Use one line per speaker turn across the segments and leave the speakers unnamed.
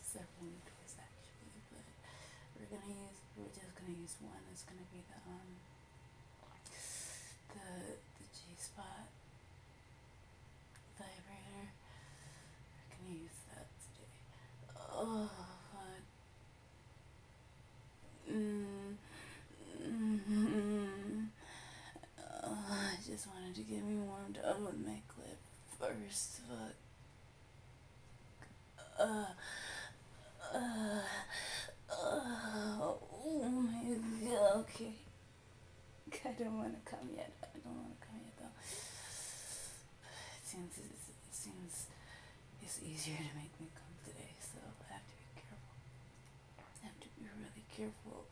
several new toys actually, but we're just gonna use one. It's gonna be the G Spot vibrator. We're gonna use that today. Oh, fuck. I just wanted to get me warmed up with my clip first. Fuck. Oh my god. Okay. I don't want to come yet. Though. It seems it's easier to make me come today, so I have to be careful. I have to be really careful.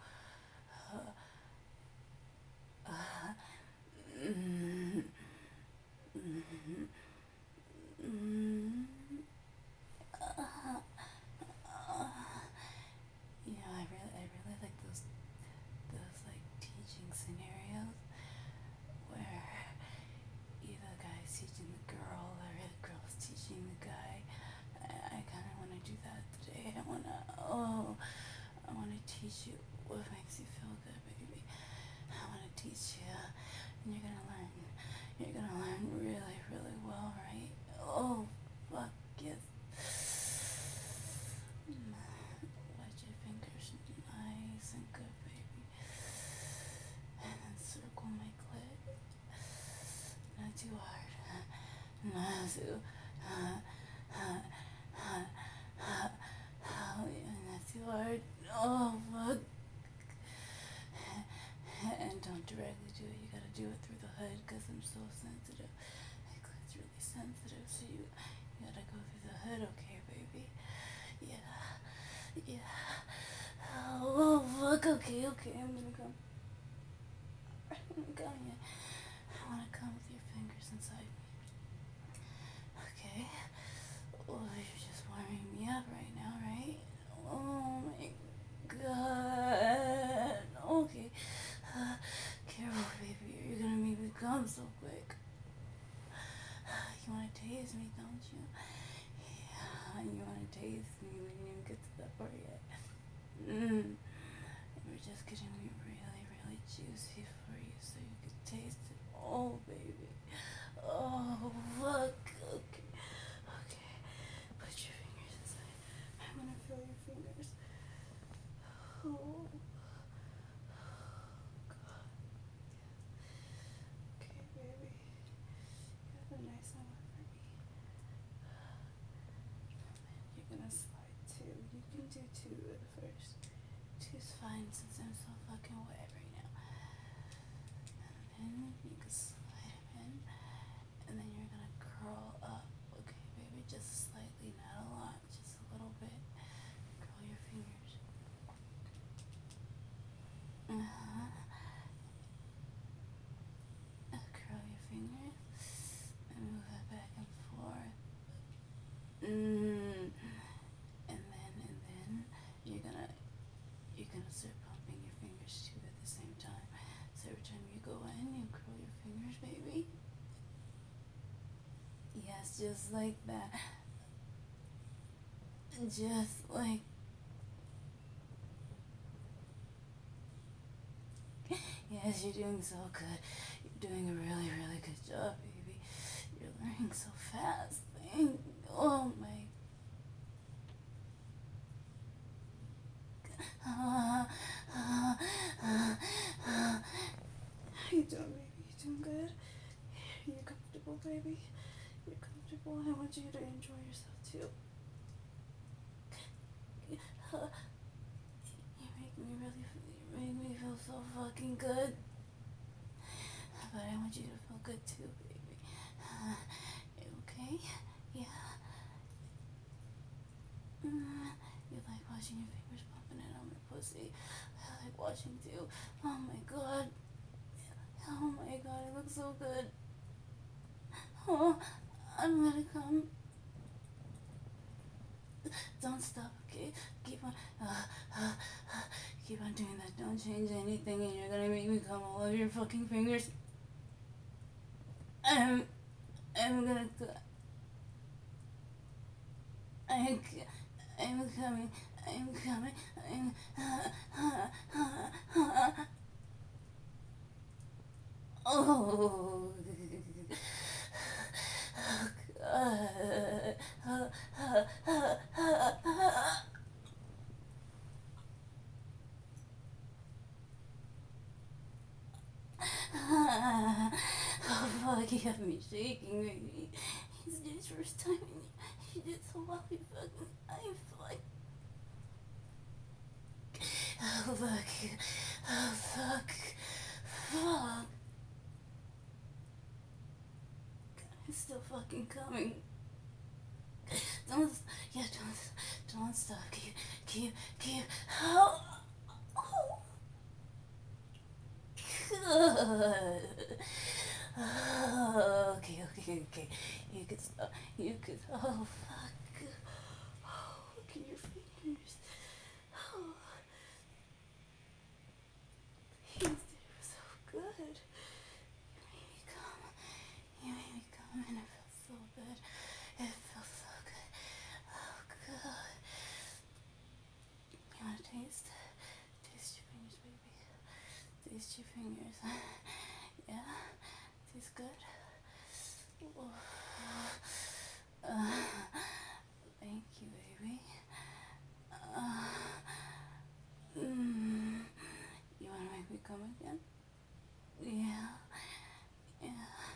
I really like those like teaching scenarios where either the guy's teaching the girl or the girl's teaching the guy. I kind of want to do that today. I want to teach you what makes you feel good, baby. I want to teach you, and you're gonna learn. You're gonna learn really, really well, right? Oh, fuck yes. Wet your fingers nice and good, baby. And then circle my clit. Not too hard. Not too. Not too hard. Oh, fuck. And don't directly do it. You gotta do it through the hood because I'm so sensitive. My clit's really sensitive, so you gotta go through the hood, okay, baby? Yeah. Oh, fuck. Okay. I'm gonna come. Yeah. I wanna come with your fingers inside me. Okay. Oh, you're just warming me up right now, right? Oh my god. Okay. Careful, baby. You're gonna make me come so quick. You wanna tase me, don't you? Yeah, you wanna tase me. We didn't even get to that part yet. We're just getting me really, really juicy for you so you can taste it. Oh, baby. Oh, fuck. Okay. Put your fingers inside. I'm gonna feel your fingers. Oh. God. Okay, baby. You have a nice one for me. You're gonna slide two. You can do two at first. Two's fine since I'm so fucking wet right now. And then you can slide them in. And then you're gonna curl up. Okay, baby, just slightly, not a lot, just a little bit. Curl your fingers. Curl your fingers and move it back and forth. And then you're gonna start pumping your fingers too at the same time. So every time you go in, you curl your fingers, baby. Yes, just like that. Just like. Yes, you're doing so good. You're doing a really, really good job, baby. You're learning so fast. Oh my. How you doing, baby? You doing good? You're comfortable, baby? You're comfortable. I want you to enjoy yourself too. You make me feel so fucking good. But I want you to feel good too, baby. Okay? Yeah. You like watching your fingers popping it on my pussy. I like watching too. Oh my god. It looks so good. Oh, I'm gonna come. Don't stop, okay? Keep on doing that. Don't change anything and you're gonna make me come all over your fucking fingers. I'm gonna I'm coming, I'm coming, I'm. Oh, God. Oh, fuck, you have me shaking, baby. It's his first time, and he did so well. He fucking. I feel like. Oh, fuck. Oh, fuck. Fuck. It's still fucking coming. Don't. Yeah, don't stop. Keep. Oh. Oh. Good. Oh, okay. You could stop. You could. Oh, fuck. Oh, look at your fingers. Oh, you did so good. You made me come. You made me come, and it felt so good. It felt so good. Oh, good. You wanna taste? Taste your fingers, baby. Taste your fingers. Yeah? Tastes good? Oh. Uh, thank you, baby. Uh, mm, you wanna make me come again? Yeah. Yeah.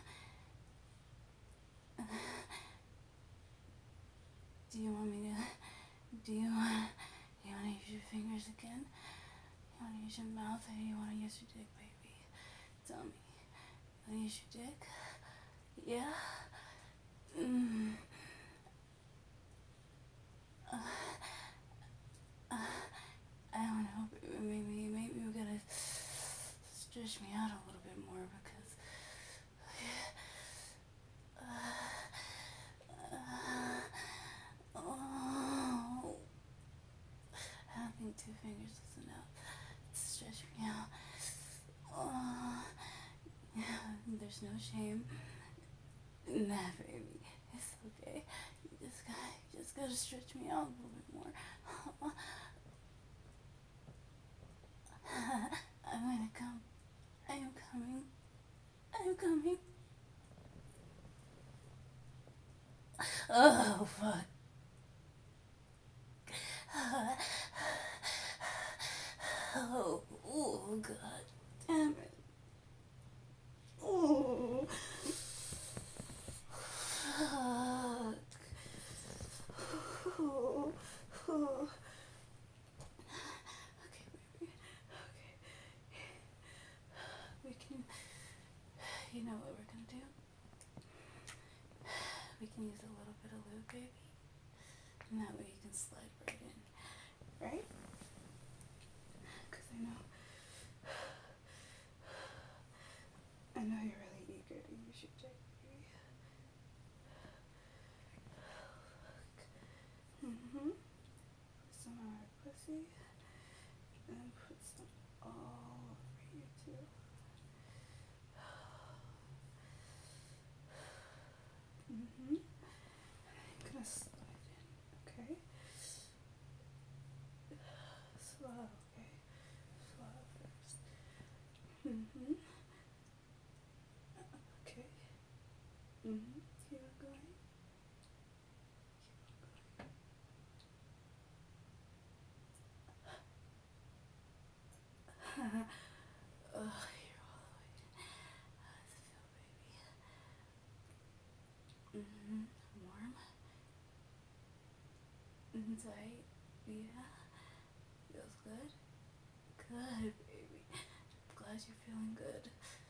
Do you want me to? You wanna use your fingers again? You wanna use your mouth, or you wanna use your dick, baby? Tell me. You wanna use your dick? Yeah. Mm. Uh, uh, I don't know. Maybe we gotta stretch me out a little bit more because. Oh, I don't think 2 fingers is enough to stretch me out. Oh, yeah, there's no shame. Nah, baby, it's okay. You just gotta stretch me out a little bit more. I'm gonna come. I am coming. I'm coming. Oh, fuck. Oh, oh, God damn it. Oh, fuck. Oh, oh. Okay, baby. Okay. We can. You know what we're gonna do? We can use a little bit of lube, baby. And that way you can slide right in. Right? Because I know you're really eager to use your dick, baby. Mm-hmm. Put some on our pussy. And put some all over you, too. Mm-hmm. I'm gonna slide in, okay? Slow, okay? Slow first. Mm-hmm. Okay. Mm-hmm. Keep on going. Keep on going. Oh, you're all the way. How does it feel, baby? Mm-hmm. Warm. Tight. Yeah. Feels good. Good, baby. I'm glad you're feeling good.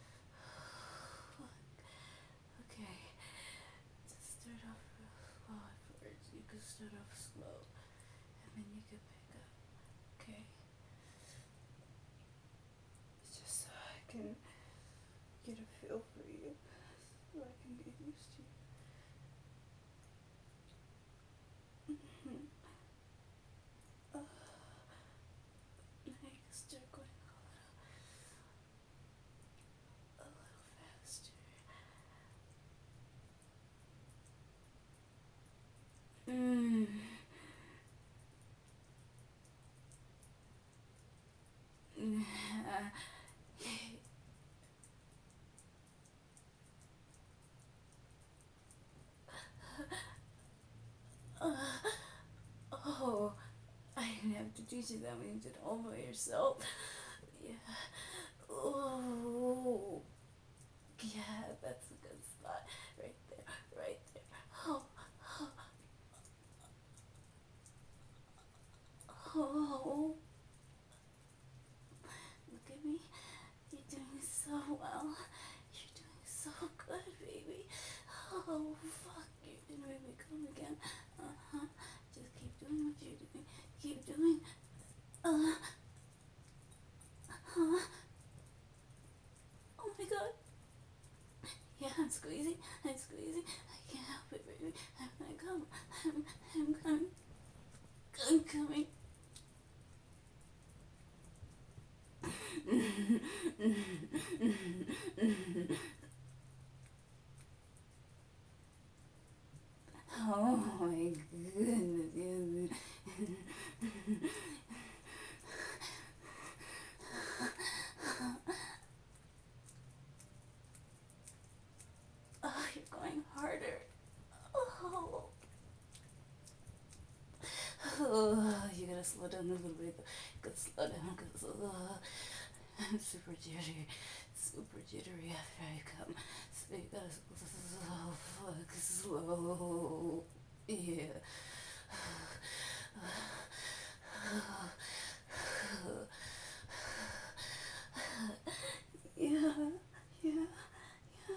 Okay. Just start off real slow at first. You can start off slow, and then you can pick up. Okay. It's just so I can get a feel for you, so I can get used to you. Mm-hmm. Now you can start going a little faster. Mmm. Oh, I didn't have to teach you that when you did it all by yourself. Yeah. Oh, yeah, that's a good spot. Right there, right there. Oh, oh. Look at me. You're doing so well. You're doing so good, baby. Oh, fuck. You're gonna make me come again. Uh-huh. Just keep doing what you're doing. Keep doing. Uh, huh. Oh my god. Yeah, I'm squeezing. I'm squeezing. I can't help it, baby. I'm gonna come. I'm coming. I'm coming. Oh my goodness. Oh, you're going harder. Oh. Oh, you gotta slow down a little bit. You gotta slow down because I'm super jittery after I come. So you gotta slow. Yeah. Yeah, yeah, yeah.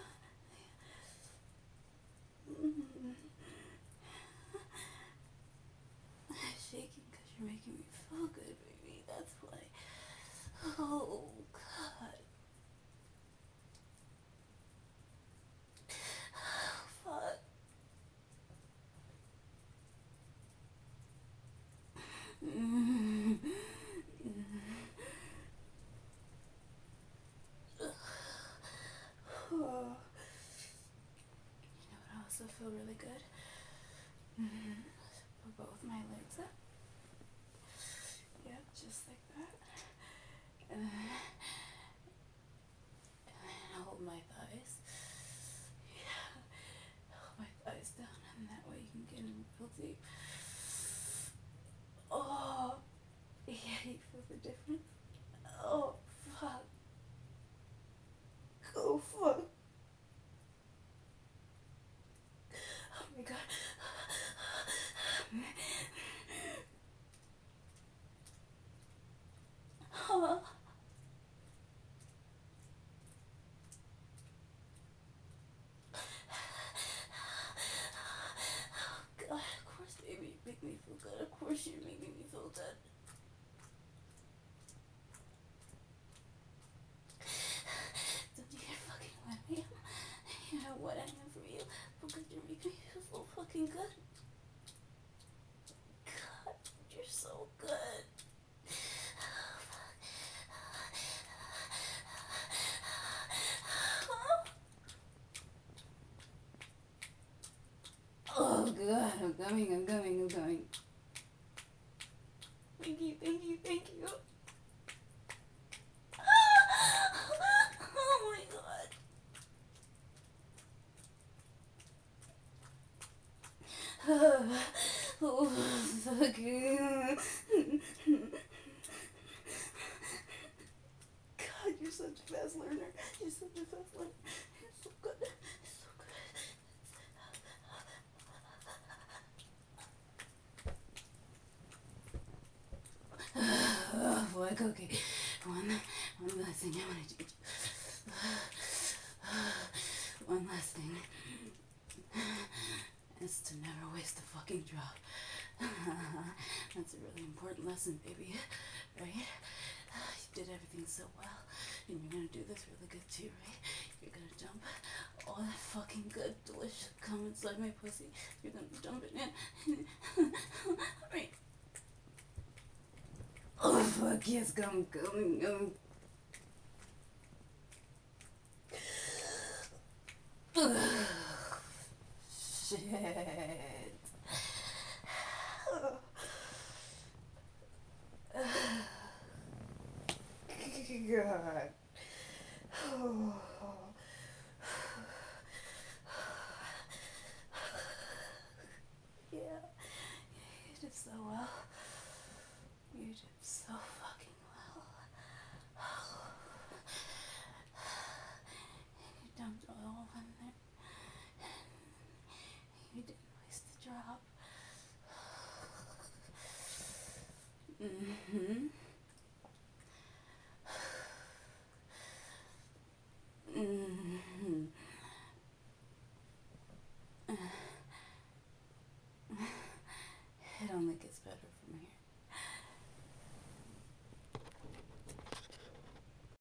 I'm shaking because you're making me feel good, baby. That's why. Oh, God. Fuck. Oh. You know what also feel really good? Put both my legs up. Yep, just like that. And then hold my thighs. Yeah, hold my thighs down, and that way you can get in real deep. Oh, yeah, you feel the difference? Oh, fuck. Oh, fuck. Oh my god. Oh. God, of course, baby, you make me feel good. Of course, you're making me feel good. Don't you get fucking what I am? You know what I am for you? Because you're making me feel so fucking good. God, you're so good. Oh god, I'm coming. Thank you. Oh my god. Oh, fuck you. God, you're such a fast learner. You're so good. So good. Oh, fuck, okay. One last thing I want to teach you. One last thing. Is to never waste a fucking drop. That's a really important lesson, baby. Right? You did everything so well. And you're gonna do this really good too, right? You're gonna dump all that fucking good, delicious cum inside my pussy. You're gonna dump it in. Right? Oh, fuck yes, come. Shit. God. Oh. Yeah. You did so well. did so fucking well. And you dumped oil in there. You didn't waste a drop. Mm-hmm.